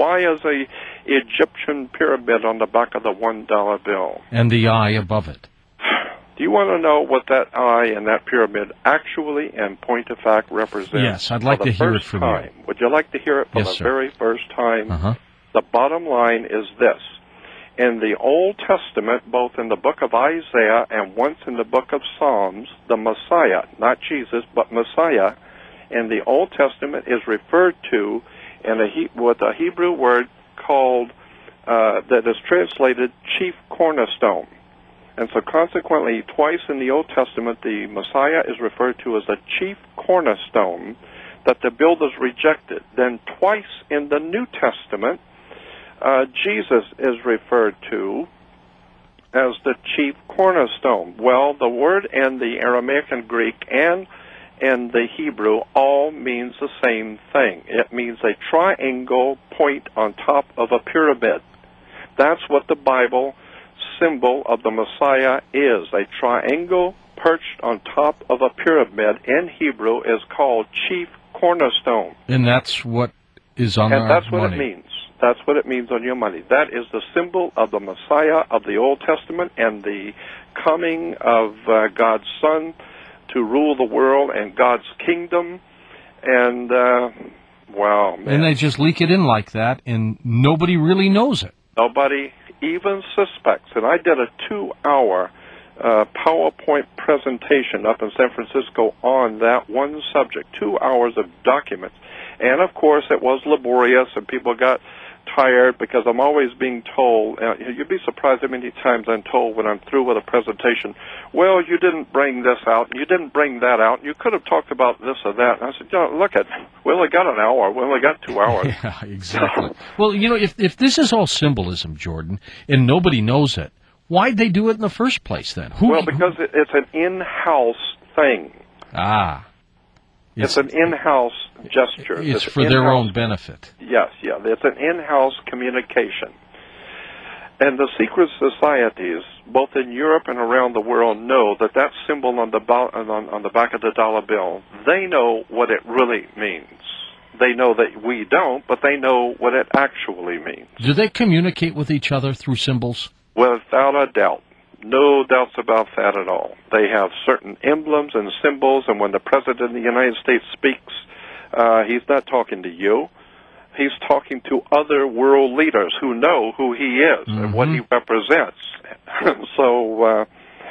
Why is a Egyptian pyramid on the back of the $1 bill? And the eye above it. Do you want to know what that eye and that pyramid actually, in point of fact, represents? Yes, I'd like to hear it from you. Would you like to hear it for Yes, the sir. very first time? Uh-huh. The bottom line is this. In the Old Testament, both in the book of Isaiah and once in the book of Psalms, the Messiah, not Jesus, but Messiah, in the Old Testament is referred to with a Hebrew word called, that is translated chief cornerstone. And so consequently, twice in the Old Testament, the Messiah is referred to as a chief cornerstone that the builders rejected. Then twice in the New Testament, Jesus is referred to as the chief cornerstone. Well, the word in the Aramaic and Greek and in the Hebrew all means the same thing. It means a triangle point on top of a pyramid. That's what the Bible symbol of the Messiah is. A triangle perched on top of a pyramid in Hebrew is called chief cornerstone. And that's what is on our money. And that's what it means. That's what it means on your money. That is the symbol of the Messiah of the Old Testament and the coming of God's Son to rule the world and God's kingdom. And, wow, man. And they just leak it in like that, and nobody really knows it. Nobody even suspects. And I did a 2-hour PowerPoint presentation up in San Francisco on that one subject, 2 hours of documents. And, of course, it was laborious, and people got tired because I'm always being told, you'd be surprised how many times I'm told when I'm through with a presentation, well, you didn't bring this out, and you didn't bring that out, and you could have talked about this or that. And I said, look, we only got an hour, we only got 2 hours. Yeah, exactly. Well, if this is all symbolism, Jordan, and nobody knows it, why'd they do it in the first place then? Because it's an in-house thing. Ah. It's an in-house gesture. It's for their own benefit. Yes, yeah. It's an in-house communication. And the secret societies, both in Europe and around the world, know that symbol on the back of the dollar bill, they know what it really means. They know that we don't, but they know what it actually means. Do they communicate with each other through symbols? Without a doubt. No doubts about that at all. They have certain emblems and symbols, and when the President of the United States speaks, he's not talking to you. He's talking to other world leaders who know who he is and what he represents. So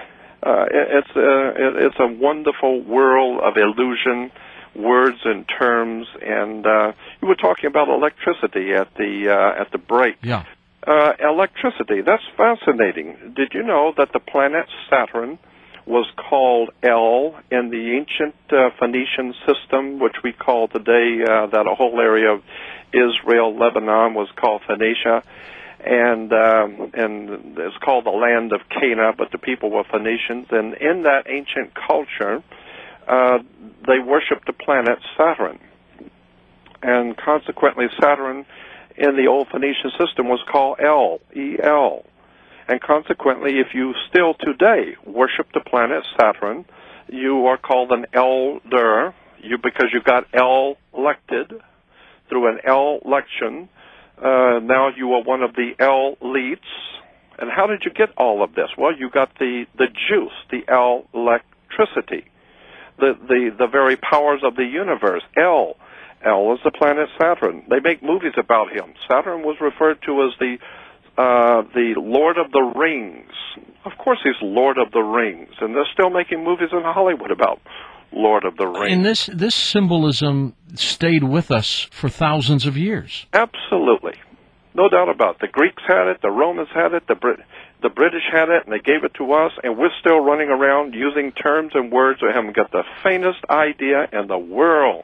it's a wonderful world of illusion, words and terms. And you were talking about electricity at the break. Yeah. Electricity, that's fascinating. Did you know that the planet Saturn was called El in the ancient Phoenician system, which we call today, that a whole area of Israel, Lebanon was called Phoenicia, and it's called the land of Canaan, but the people were Phoenicians. And in that ancient culture, they worshiped the planet Saturn. And consequently, Saturn in the old Phoenician system was called El, E-L. And consequently, if you still today worship the planet Saturn, you are called an elder, because you got elected through an election. Now you are one of the elites. And how did you get all of this? Well, you got the juice, the electricity, the very powers of the universe. El is the planet Saturn. They make movies about him. Saturn was referred to as the Lord of the Rings. Of course he's Lord of the Rings, and they're still making movies in Hollywood about Lord of the Rings. And this symbolism stayed with us for thousands of years. Absolutely. No doubt about it. The Greeks had it, the Romans had it, the British had it, and they gave it to us, and we're still running around using terms and words we haven't got the faintest idea in the world